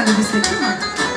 geldi bir istek değil mi?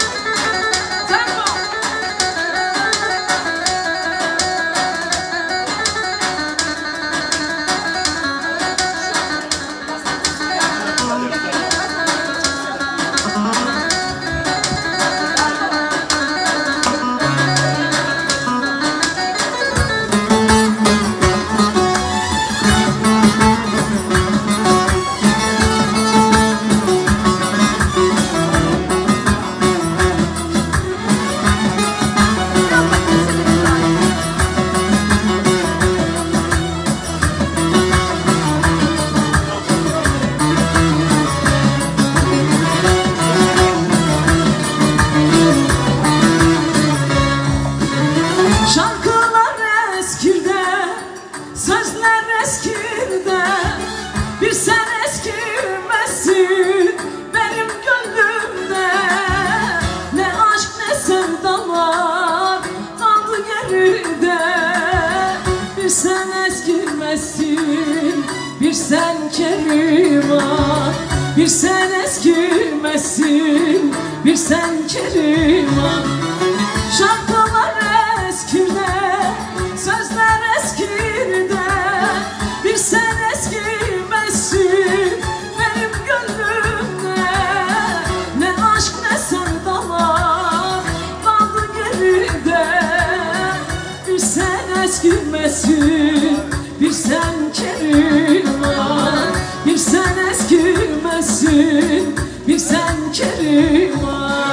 Şarkılar eskirde, sözler eskirde, bir sen eskimezsin benim gönlümde. Ne aşk ne sevdalar kaldı geride, bir sen eskimezsin, bir sen Keriman. Bir sen eskimezsin, bir sen Keriman. Şarkılar eskirde, sözler eskirde, bir sen eskimezsin benim gönlümde. Ne aşk ne sevdalar kaldı geride, bir sen eskimezsin, bir sen Keriman. Bir sen eskimezsin, bir sen Keriman.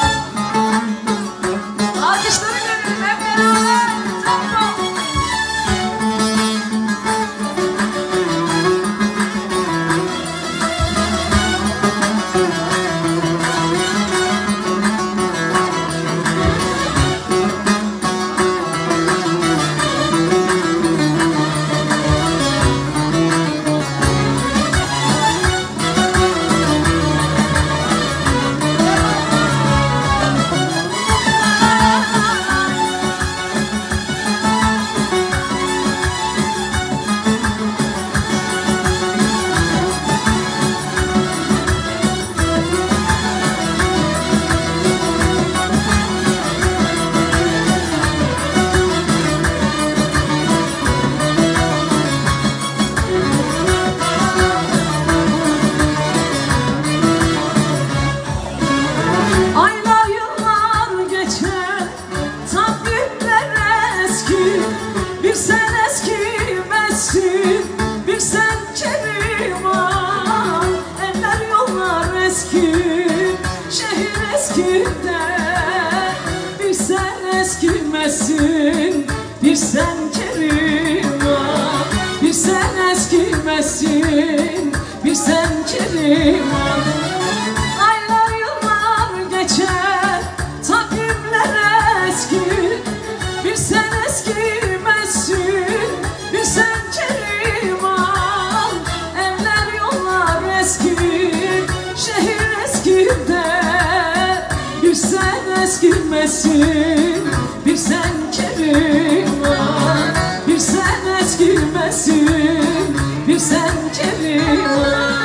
Alkışları görelim hep beraber. Bir sen eskimezsin, bir sen Keriman. Eller yollar eski, şehir eskide. Bir sen eskimezsin, bir sen Keriman. Bir sen eskimezsin, bir sen Keriman. Aylar yıllar geçer, takvimler eski. Bir sen eskimezsin, bir sen Keriman. Evler yollar eski, şehir eskide. Bir sen eskimezsin, bir sen Keriman. Bir sen eskimezsin, bir sen Keriman.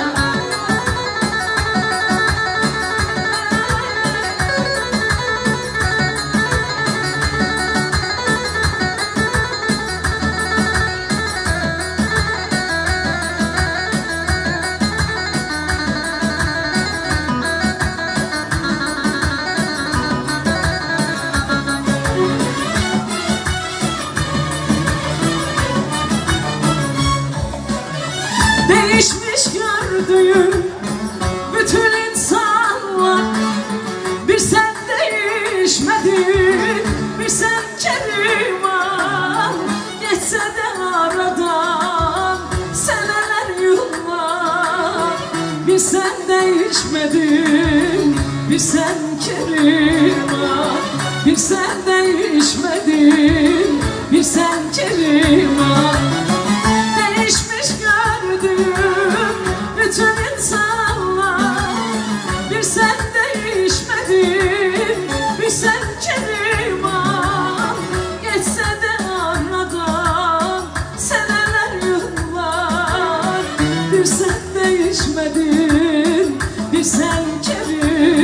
Değişmiş gördüğüm bütün insanlar, bir sen değişmedin, bir sen Keriman. Geçse de aradan seneler yıllar, bir sen değişmedin, bir sen Keriman. Bir sen değişmedin, bir sen Keriman. Değişmiş gördüm bütün insanlar, bir sen değişmedin, bir sen Keriman. Geçse de aradan seneler yıllar, bir sen değişmedin, bir sen Keriman.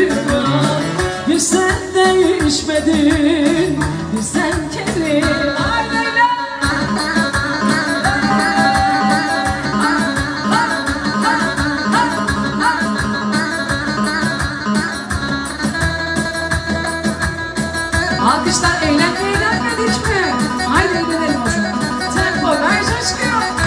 Alkışlar eğlenmedik mi? Haydi eğlenelim o zaman. Tempo ver coşkuyor.